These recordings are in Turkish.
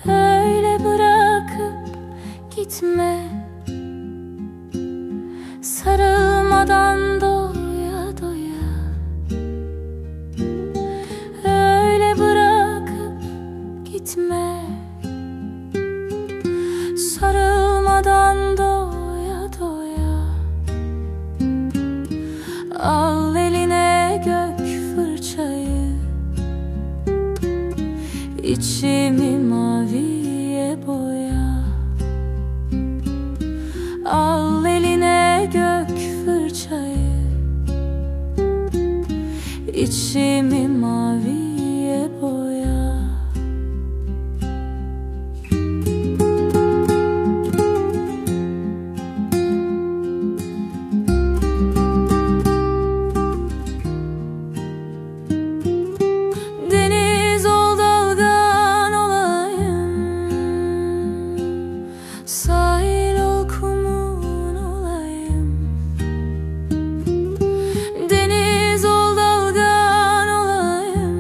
Öyle bırakıp gitme, sarılmadan doya doya. Öyle bırakıp gitme, sarılmadan doya doya. Al eline gök fırçayı, İçimi maviye boya. Al eline gök fırçayı, İçimi maviye boya. Deniz ol, dalgan olayım, sahil ol, kumun olayım. Deniz ol, dalgan olayım,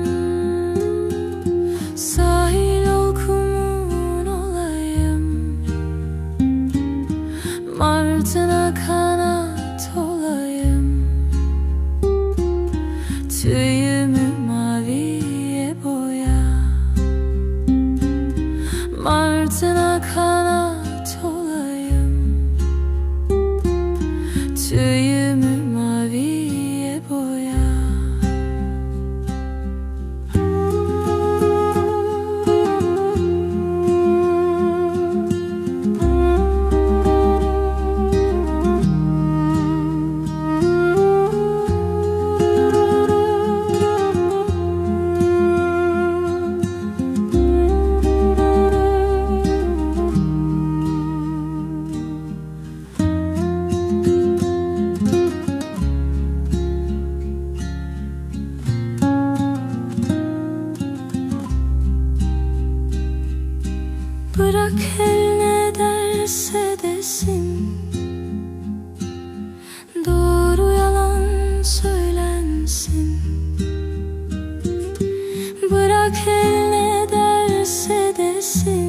sahil ol, kumun olayım. Martına kanat olayım, tüyümü maviye boya. Martına kanat olayım, tüyümü maviye boya. Bırak el ne derse desin, doğru yalan söylensin. Bırak el ne derse desin,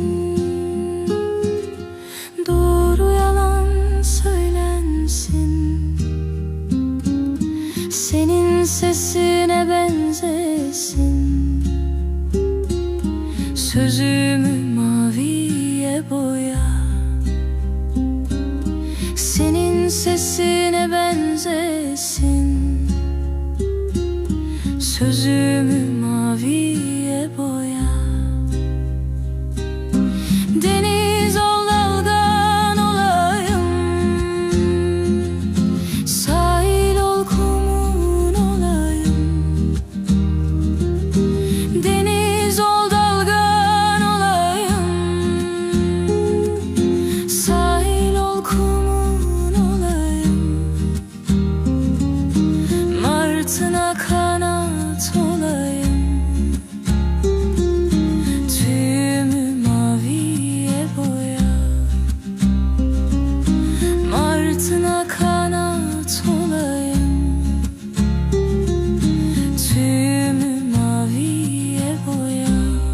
doğru yalan söylensin. Senin sesine benzesin, sözümü maviye boya. Senin sesine benzesin, sözümü maviye boya. Deniz ol, dalgan olayım, sahil ol, kumun olayım. Deniz ol, dalgan olayım, sahil ol, kumun olayım. Martına kanat olayım, tüyümü maviye boya. Martına kanat olayım, tüyümü maviye boya.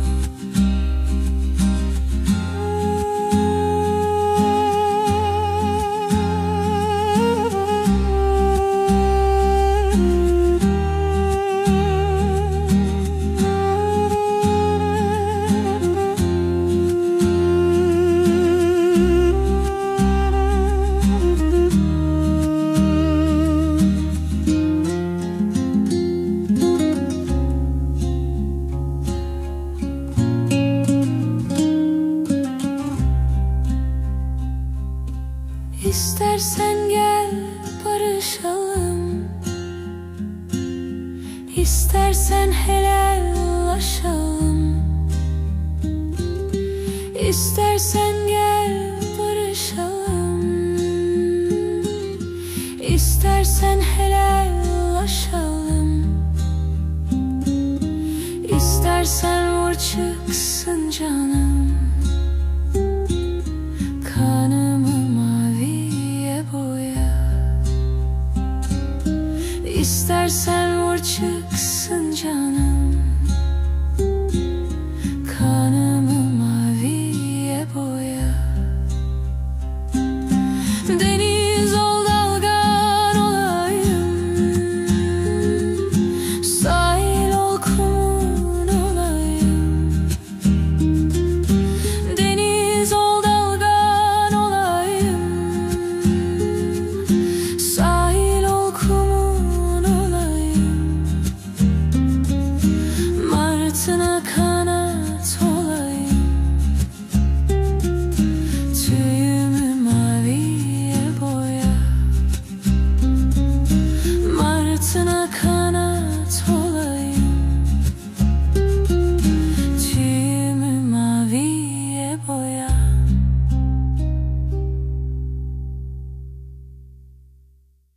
İstersen gel barışalım, İstersen helallaşalım. İstersen gel barışalım, İstersen helallaşalım. İstersen vur çıksın canım, kanımı maviye boya. İstersen vur çık